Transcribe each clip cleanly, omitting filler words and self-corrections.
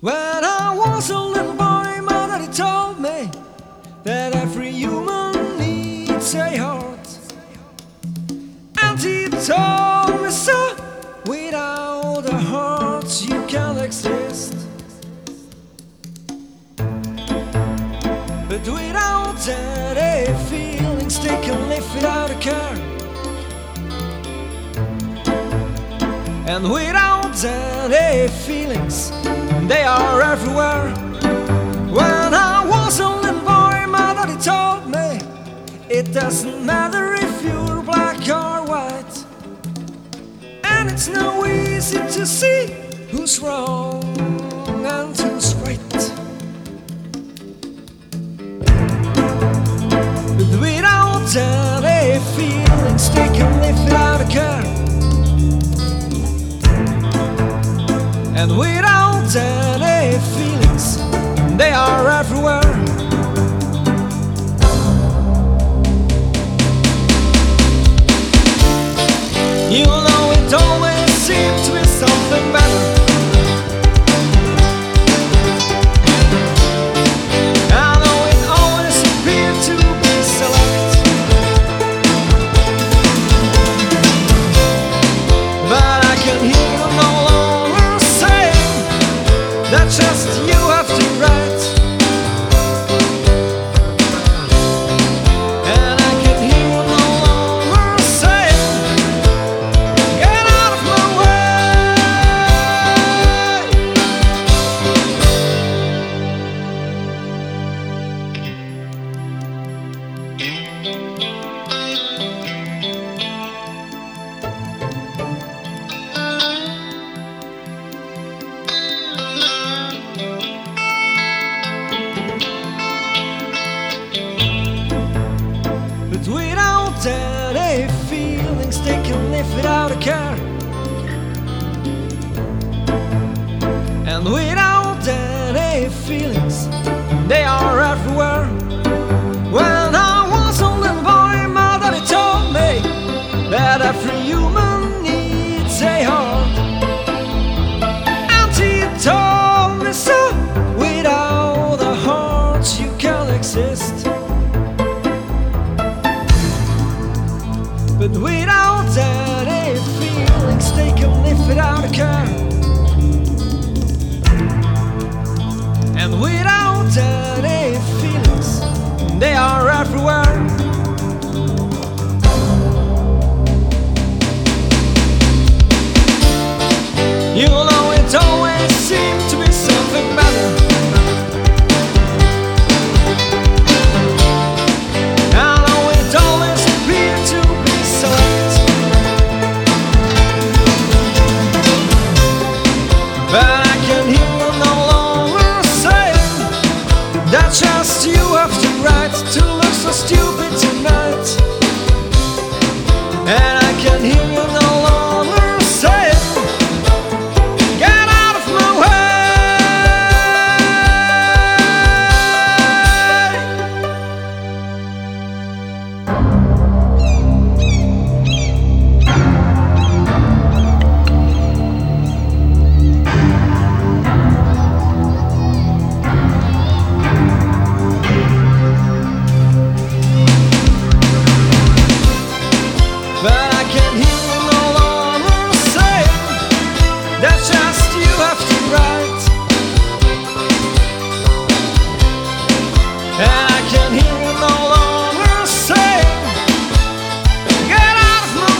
When I was a little boy, my daddy told me that every human needs a heart. And he told me so, without a heart you can't exist. But without any feelings they can live without a care. And without any feelings they are everywhere. When I was a little boy, my daddy told me it doesn't matter if you're black or white. And it's no easy to see who's wrong and who's right. But without any feelings they can live without a care. And without any feelings they are everywhere. You know it always seemed to be something better. I know it always appeared to be select. But I can hear you no longer saying that just you have to write. And I can hear you no longer saying get out of my But without any feelings they can live without a care. And without any feelings they are everywhere. When I was a little boy, my daddy told me that every human needs a heart. And he told me so, without a heart you can't exist. But without any feelings they can live without a care. And without any feelings they are everywhere. You know it always seemed to be something better. I know it always appeared to be select. But I can hear you no longer saying that just you have to write to look so stupid tonight. And I can hear you no longer saying get out of my way. But I can hear you no longer saying that just you have to write. And I can hear you no longer saying get out of my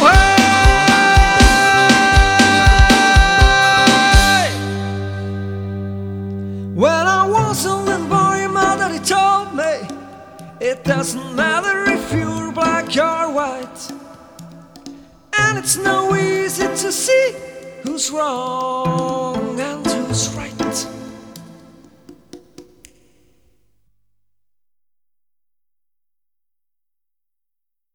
way. When I was a little boy, my daddy told me it doesn't matter if you're black or white. And it's no easy to see who's wrong